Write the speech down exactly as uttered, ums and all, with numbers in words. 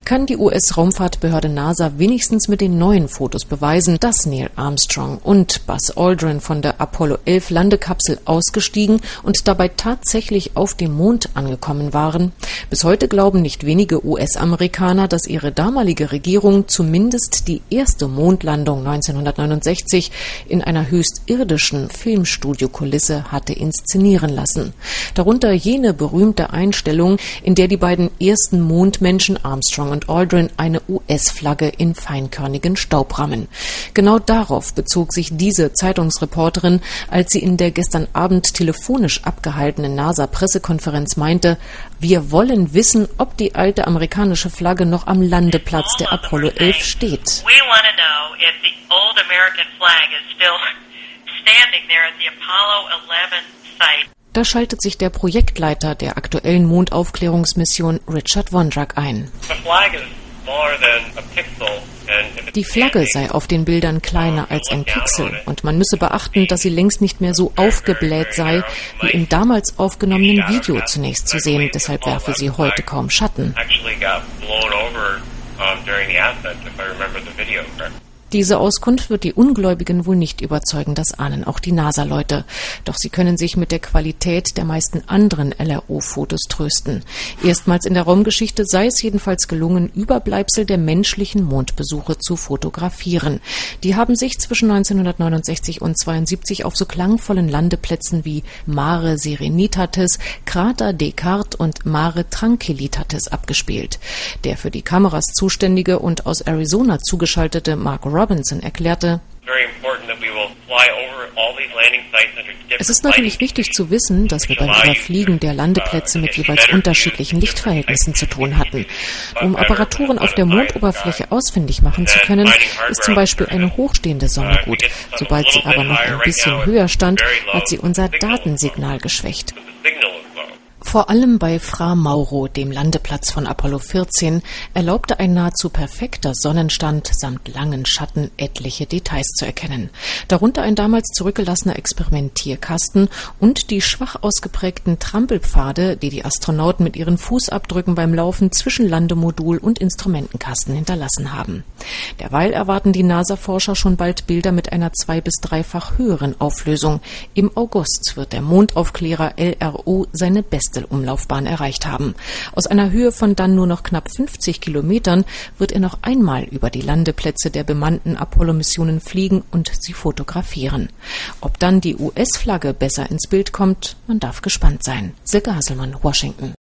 kann die U S-Raumfahrtbehörde NASA wenigstens mit den neuen Fotos beweisen, dass Neil Armstrong und Buzz Aldrin von der Apollo elf Landekapsel ausgestiegen und dabei tatsächlich auf dem Mond angekommen waren. Bis heute glauben nicht wenige U S-Amerikaner, dass ihre damalige Regierung zumindest die erste Mondlandung neunzehnhundertneunundsechzig in einer höchst irdischen Filmstudiokulisse hatte inszenieren lassen. Darunter jene berühmte Einstellung, in der die beiden ersten Mondmenschen Armstrong und Aldrin eine U S-Flagge in feinkörnigen Staub rammen. Genau darauf bezog sich diese Zeitungsreporterin, als sie in der gestern Abend telefonisch abgehaltenen NASA-Pressekonferenz meinte, wir wollen wissen, ob die alte amerikanische Flagge noch am Landeplatz der Apollo elf steht. Da schaltet sich der Projektleiter der aktuellen Mondaufklärungsmission Richard Wondrak ein. Die Flagge sei auf den Bildern kleiner als ein Pixel und man müsse beachten, dass sie längst nicht mehr so aufgebläht sei, wie im damals aufgenommenen Video zunächst zu sehen. Deshalb werfe sie heute kaum Schatten. Diese Auskunft wird die Ungläubigen wohl nicht überzeugen, das ahnen auch die NASA-Leute. Doch sie können sich mit der Qualität der meisten anderen L R O-Fotos trösten. Erstmals in der Raumgeschichte sei es jedenfalls gelungen, Überbleibsel der menschlichen Mondbesuche zu fotografieren. Die haben sich zwischen neunzehnhundertneunundsechzig und zweiundsiebzig auf so klangvollen Landeplätzen wie Mare Serenitatis, Crater Descartes und Mare Tranquillitatis abgespielt. Der für die Kameras zuständige und aus Arizona zugeschaltete Mark Robinson erklärte, es ist natürlich wichtig zu wissen, dass wir beim Überfliegen der Landeplätze mit jeweils unterschiedlichen Lichtverhältnissen zu tun hatten. Um Apparaturen auf der Mondoberfläche ausfindig machen zu können, ist zum Beispiel eine hochstehende Sonne gut. Sobald sie aber noch ein bisschen höher stand, hat sie unser Datensignal geschwächt. Vor allem bei Fra Mauro, dem Landeplatz von Apollo vierzehn, erlaubte ein nahezu perfekter Sonnenstand samt langen Schatten etliche Details zu erkennen. Darunter ein damals zurückgelassener Experimentierkasten und die schwach ausgeprägten Trampelpfade, die die Astronauten mit ihren Fußabdrücken beim Laufen zwischen Landemodul und Instrumentenkasten hinterlassen haben. Derweil erwarten die NASA-Forscher schon bald Bilder mit einer zwei- bis dreifach höheren Auflösung. Im August wird der Mondaufklärer L R O seine beste Umlaufbahn erreicht haben. Aus einer Höhe von dann nur noch knapp fünfzig Kilometern wird er noch einmal über die Landeplätze der bemannten Apollo-Missionen fliegen und sie fotografieren. Ob dann die U S-Flagge besser ins Bild kommt, man darf gespannt sein. Silke Hasselmann, Washington.